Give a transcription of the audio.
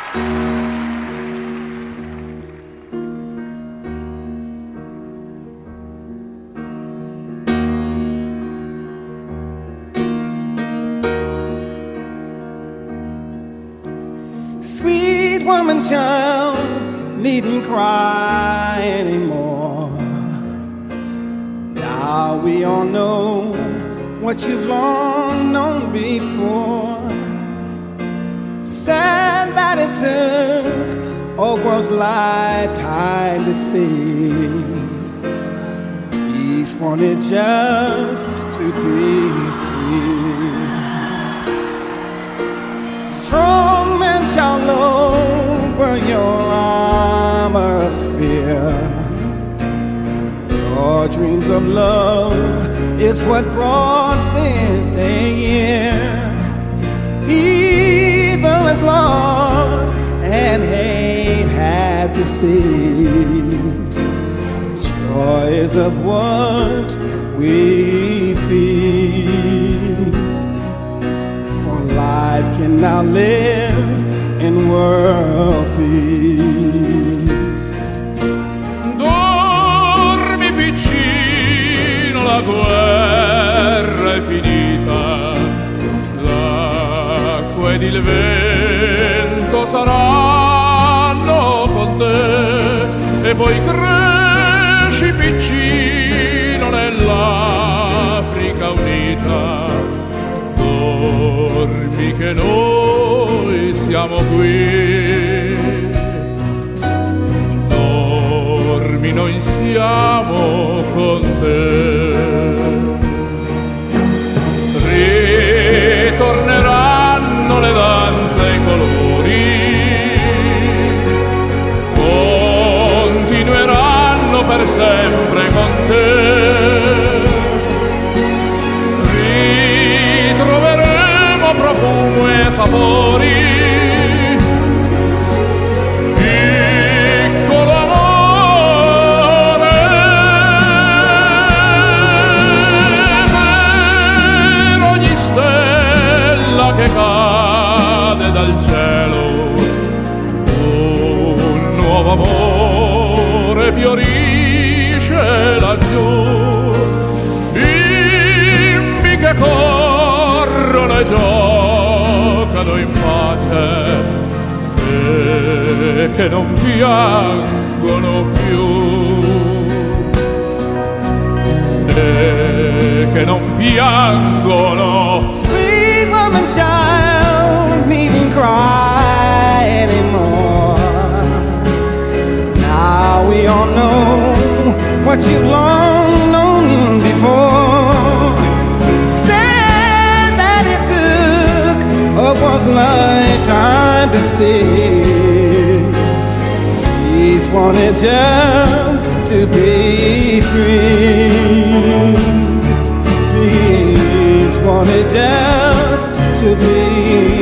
Sweet woman child, needn't cry anymore. Now we all know what you've long known before. Sad that it took a world's lifetime to see. He's wanted just to be free. Strong men shall lower your armor of fear. Your dreams of love is what brought this day here. Evil is lost and hate has deceased. Joy is of what we feast. For life can now live in world peace. Dormi piccino, la guerra è finita. L'acqua ed il vento saranno con te. E poi cresci piccino nell'Africa unita. Dormi che noi siamo qui. Dormi, noi siamo con te. Ritorneranno le danze e i colori. Continueranno per sempre con te. Profumo e sapori, piccolo amore, per ogni stella che cade dal cielo, un nuovo amore fiorisce laggiù. Bimbi che corrono e giocano in pace e che non piangono più, e che non piangono. Sweet woman child, needn't cry anymore. Now we all know what you've long known before. Said that it took a world's lifetime to see. He's wanted just to be free. He's wanted just to be